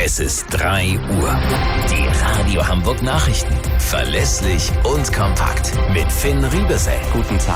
Es ist 3 Uhr. Die Radio Hamburg Nachrichten. Verlässlich und kompakt. Mit Finn Riebesell. Guten Tag.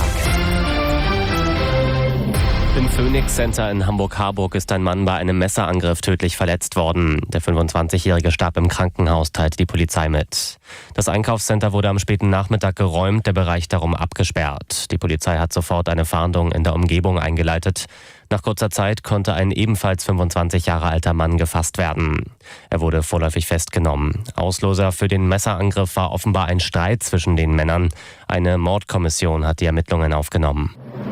Im Phoenix Center in Hamburg-Harburg ist ein Mann bei einem Messerangriff tödlich verletzt worden. Der 25-Jährige starb im Krankenhaus, teilte die Polizei mit. Das Einkaufscenter wurde am späten Nachmittag geräumt, der Bereich darum abgesperrt. Die Polizei hat sofort eine Fahndung in der Umgebung eingeleitet. Nach kurzer Zeit konnte ein ebenfalls 25 Jahre alter Mann gefasst werden. Er wurde vorläufig festgenommen. Auslöser für den Messerangriff war offenbar ein Streit zwischen den Männern. Eine Mordkommission hat die Ermittlungen aufgenommen.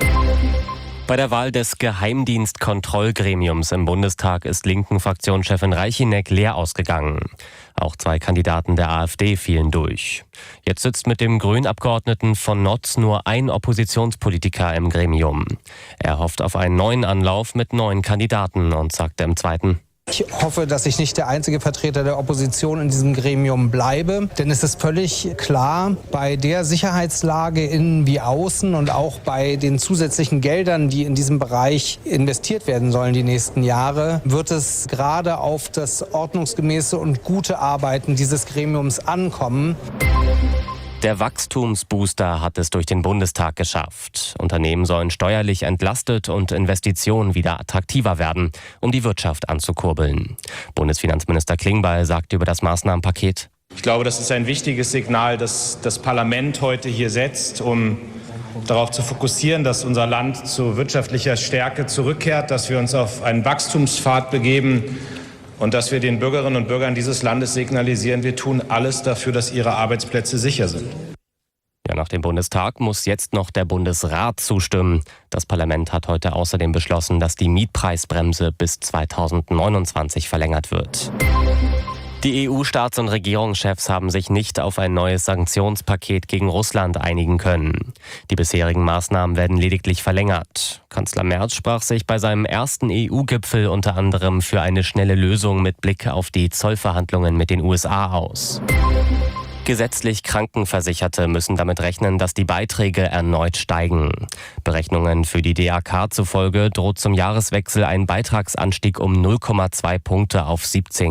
Bei der Wahl des Geheimdienstkontrollgremiums im Bundestag ist Linken-Fraktionschefin Reichinek leer ausgegangen. Auch 2 Kandidaten der AfD fielen durch. Jetzt sitzt mit dem Grünen-Abgeordneten von Notz nur ein Oppositionspolitiker im Gremium. Er hofft auf einen neuen Anlauf mit neuen Kandidaten und sagte im Zweiten: Ich hoffe, dass ich nicht der einzige Vertreter der Opposition in diesem Gremium bleibe. Denn es ist völlig klar, bei der Sicherheitslage innen wie außen und auch bei den zusätzlichen Geldern, die in diesem Bereich investiert werden sollen die nächsten Jahre, wird es gerade auf das ordnungsgemäße und gute Arbeiten dieses Gremiums ankommen. Der Wachstumsbooster hat es durch den Bundestag geschafft. Unternehmen sollen steuerlich entlastet und Investitionen wieder attraktiver werden, um die Wirtschaft anzukurbeln. Bundesfinanzminister Klingbeil sagt über das Maßnahmenpaket: Ich glaube, das ist ein wichtiges Signal, das das Parlament heute hier setzt, um darauf zu fokussieren, dass unser Land zu wirtschaftlicher Stärke zurückkehrt, dass wir uns auf einen Wachstumspfad begeben und dass wir den Bürgerinnen und Bürgern dieses Landes signalisieren, wir tun alles dafür, dass ihre Arbeitsplätze sicher sind. Ja, nach dem Bundestag muss jetzt noch der Bundesrat zustimmen. Das Parlament hat heute außerdem beschlossen, dass die Mietpreisbremse bis 2029 verlängert wird. Die EU-Staats- und Regierungschefs haben sich nicht auf ein neues Sanktionspaket gegen Russland einigen können. Die bisherigen Maßnahmen werden lediglich verlängert. Kanzler Merz sprach sich bei seinem ersten EU-Gipfel unter anderem für eine schnelle Lösung mit Blick auf die Zollverhandlungen mit den USA aus. Gesetzlich Krankenversicherte müssen damit rechnen, dass die Beiträge erneut steigen. Berechnungen für die DAK zufolge droht zum Jahreswechsel ein Beitragsanstieg um 0,2 Punkte auf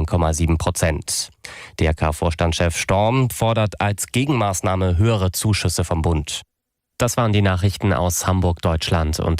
17,7%. DAK-Vorstandschef Storm fordert als Gegenmaßnahme höhere Zuschüsse vom Bund. Das waren die Nachrichten aus Hamburg, Deutschland und